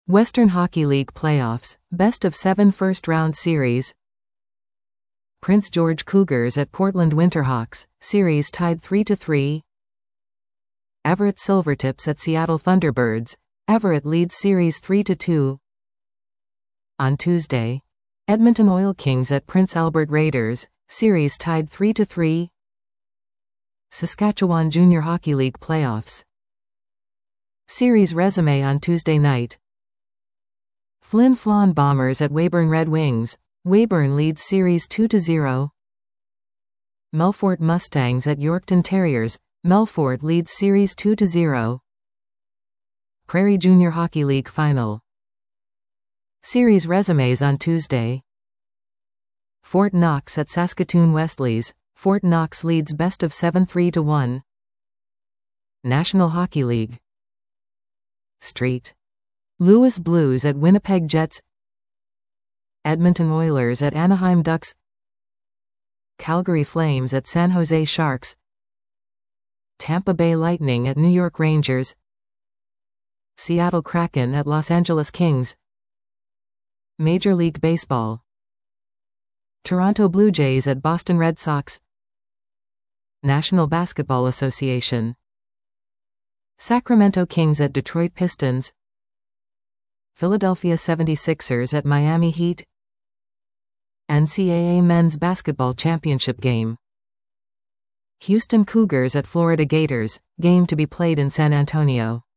Western Hockey League playoffs, best-of-7 first-round series. Prince George Cougars at Portland Winterhawks, series tied 3-3. Everett Silvertips at Seattle Thunderbirds, Everett leads series 3-2. On Tuesday, Edmonton Oil Kings at Prince Albert Raiders, series tied 3-3. Saskatchewan Junior Hockey League playoffs. Series resume on Tuesday night. Flin Flon Bombers at Weyburn Red Wings, Weyburn leads series 2-0. Melfort Mustangs at Yorkton Terriers, Melfort leads series 2-0. Prairie Junior Hockey League final. Series resumes on Tuesday. Fort Knox at Saskatoon Wesleys, Fort Knox leads best-of-7 3-1. National Hockey League. Street. Louis Blues at Winnipeg Jets, Edmonton Oilers at Anaheim Ducks, Calgary Flames at San Jose Sharks, Tampa Bay Lightning at New York Rangers, Seattle Kraken at Los Angeles Kings. Major League Baseball. Toronto Blue Jays at Boston Red Sox, National Basketball Association. Sacramento Kings at Detroit Pistons, Philadelphia 76ers at Miami Heat. NCAA Men's Basketball Championship game. Houston Cougars at Florida Gators, game to be played in San Antonio.